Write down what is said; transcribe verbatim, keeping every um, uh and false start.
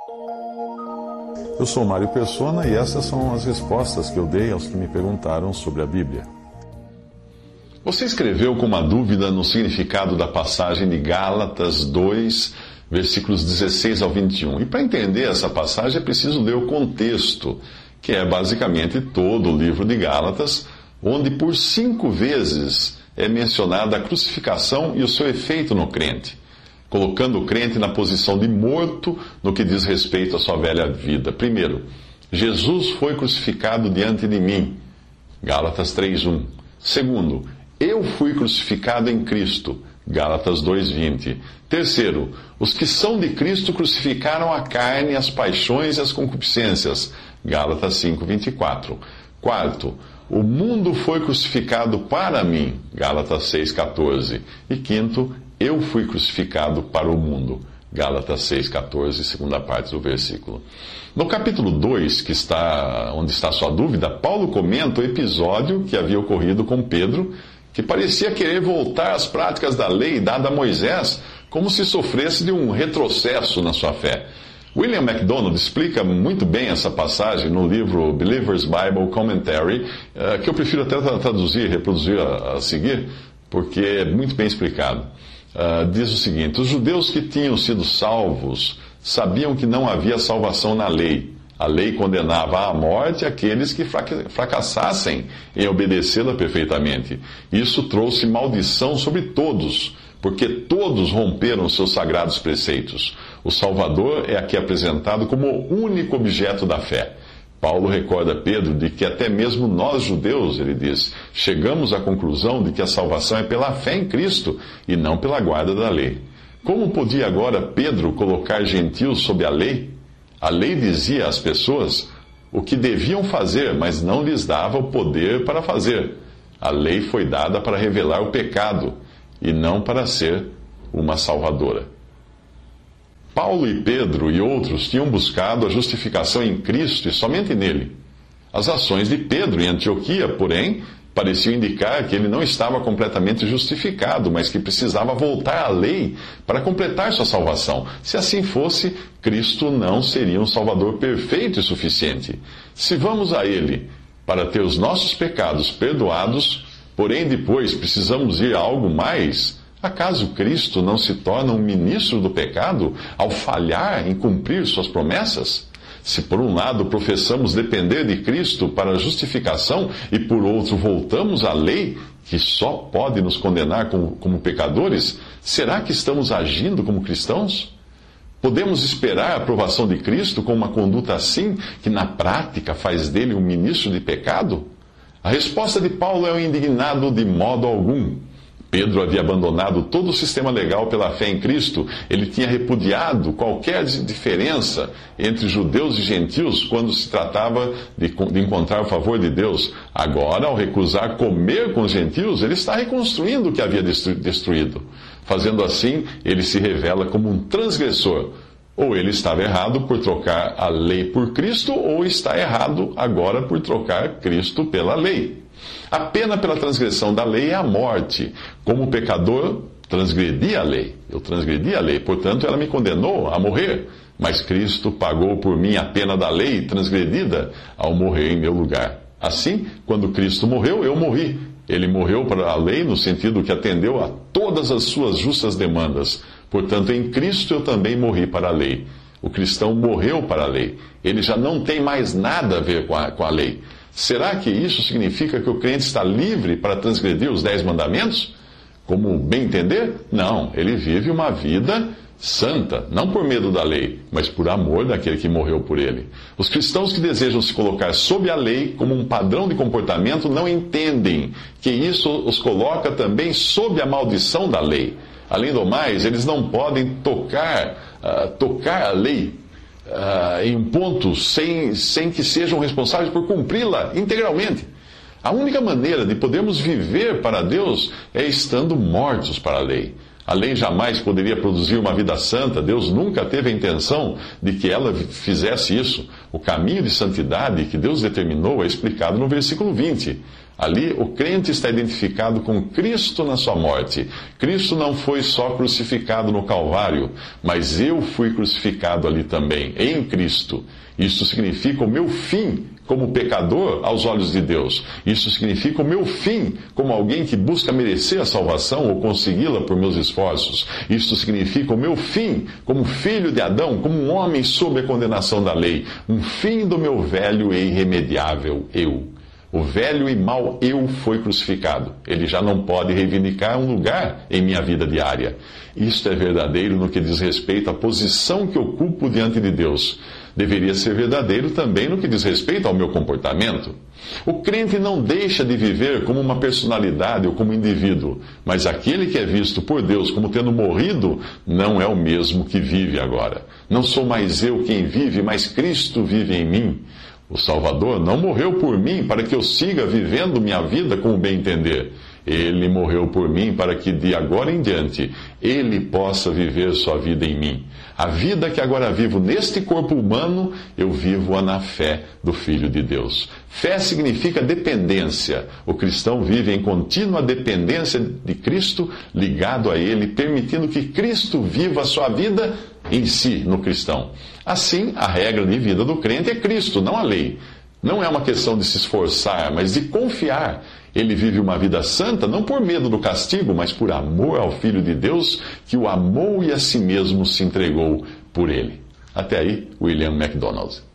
Eu sou Mário Persona e essas são as respostas que eu dei aos que me perguntaram sobre a Bíblia. Você escreveu com uma dúvida no significado da passagem de Gálatas dois, versículos dezesseis ao vinte e um. E para entender essa passagem é preciso ler o contexto, que é basicamente todo o livro de Gálatas, onde por cinco vezes é mencionada a crucificação e o seu efeito no crente, colocando o crente na posição de morto no que diz respeito à sua velha vida. Primeiro, Jesus foi crucificado diante de mim. Gálatas três, um. Segundo, eu fui crucificado em Cristo. Gálatas dois, vinte. Terceiro, os que são de Cristo crucificaram a carne, as paixões e as concupiscências. Gálatas cinco, vinte e quatro. Quarto, o mundo foi crucificado para mim. Gálatas seis, quatorze. E quinto, eu fui crucificado para o mundo. Gálatas seis, quatorze, segunda parte do versículo. No capítulo dois, que está, onde está a sua dúvida, Paulo comenta o episódio que havia ocorrido com Pedro, que parecia querer voltar às práticas da lei dada a Moisés, como se sofresse de um retrocesso na sua fé. William MacDonald explica muito bem essa passagem no livro Believer's Bible Commentary, que eu prefiro até traduzir e reproduzir a, a seguir, porque é muito bem explicado. Uh, diz o seguinte: os judeus que tinham sido salvos sabiam que não havia salvação na lei. A lei condenava à morte aqueles que fracassassem em obedecê-la perfeitamente. Isso trouxe maldição sobre todos, porque todos romperam seus sagrados preceitos. O Salvador é aqui apresentado como o único objeto da fé. Paulo recorda Pedro de que até mesmo nós judeus, ele diz, chegamos à conclusão de que a salvação é pela fé em Cristo e não pela guarda da lei. Como podia agora Pedro colocar gentios sob a lei? A lei dizia às pessoas o que deviam fazer, mas não lhes dava o poder para fazer. A lei foi dada para revelar o pecado e não para ser uma salvadora. Paulo e Pedro e outros tinham buscado a justificação em Cristo e somente nele. As ações de Pedro em Antioquia, porém, pareciam indicar que ele não estava completamente justificado, mas que precisava voltar à lei para completar sua salvação. Se assim fosse, Cristo não seria um Salvador perfeito e suficiente. Se vamos a Ele para ter os nossos pecados perdoados, porém depois precisamos ir a algo mais, acaso Cristo não se torna um ministro do pecado ao falhar em cumprir suas promessas? Se por um lado professamos depender de Cristo para a justificação e por outro voltamos à lei, que só pode nos condenar como, como pecadores, será que estamos agindo como cristãos? Podemos esperar a aprovação de Cristo com uma conduta assim, que na prática faz dele um ministro de pecado? A resposta de Paulo é o indignado de modo algum. Pedro havia abandonado todo o sistema legal pela fé em Cristo. Ele tinha repudiado qualquer diferença entre judeus e gentios quando se tratava de, de encontrar o favor de Deus. Agora, ao recusar comer com os gentios, ele está reconstruindo o que havia destruído. Fazendo assim, ele se revela como um transgressor. Ou ele estava errado por trocar a lei por Cristo, ou está errado agora por trocar Cristo pela lei. A pena pela transgressão da lei é a morte. Como pecador, transgredi a lei. Eu transgredi a lei, portanto, ela me condenou a morrer. Mas Cristo pagou por mim a pena da lei transgredida ao morrer em meu lugar. Assim, quando Cristo morreu, eu morri. Ele morreu para a lei no sentido que atendeu a todas as suas justas demandas. Portanto, em Cristo eu também morri para a lei. O cristão morreu para a lei. Ele já não tem mais nada a ver com a, com a lei. Será que isso significa que o crente está livre para transgredir os dez mandamentos? Como bem entender? Não, ele vive uma vida santa, não por medo da lei, mas por amor daquele que morreu por ele. Os cristãos que desejam se colocar sob a lei como um padrão de comportamento não entendem que isso os coloca também sob a maldição da lei. Além do mais, eles não podem tocar, uh, tocar a lei Uh, em um ponto sem, sem que sejam responsáveis por cumpri-la integralmente. A única maneira de podermos viver para Deus é estando mortos para a lei. A lei jamais poderia produzir uma vida santa. Deus nunca teve a intenção de que ela fizesse isso. O caminho de santidade que Deus determinou é explicado no versículo vinte. Ali, o crente está identificado com Cristo na sua morte. Cristo não foi só crucificado no Calvário, mas eu fui crucificado ali também, em Cristo. Isso significa o meu fim como pecador aos olhos de Deus. Isso significa o meu fim como alguém que busca merecer a salvação ou consegui-la por meus esforços. Isso significa o meu fim como filho de Adão, como um homem sob a condenação da lei. Um fim do meu velho e irremediável eu. O velho e mau eu foi crucificado. Ele já não pode reivindicar um lugar em minha vida diária. Isto é verdadeiro no que diz respeito à posição que ocupo diante de Deus. Deveria ser verdadeiro também no que diz respeito ao meu comportamento. O crente não deixa de viver como uma personalidade ou como indivíduo, mas aquele que é visto por Deus como tendo morrido não é o mesmo que vive agora. Não sou mais eu quem vive, mas Cristo vive em mim. O Salvador não morreu por mim para que eu siga vivendo minha vida como bem entender. Ele morreu por mim para que de agora em diante Ele possa viver sua vida em mim. A vida que agora vivo neste corpo humano, eu vivo-a na fé do Filho de Deus. Fé significa dependência. O cristão vive em contínua dependência de Cristo, ligado a Ele, permitindo que Cristo viva a sua vida em si, no cristão. Assim, a regra de vida do crente é Cristo, não a lei. Não é uma questão de se esforçar, mas de confiar. Ele vive uma vida santa, não por medo do castigo, mas por amor ao Filho de Deus, que o amou e a si mesmo se entregou por ele. Até aí, William MacDonald.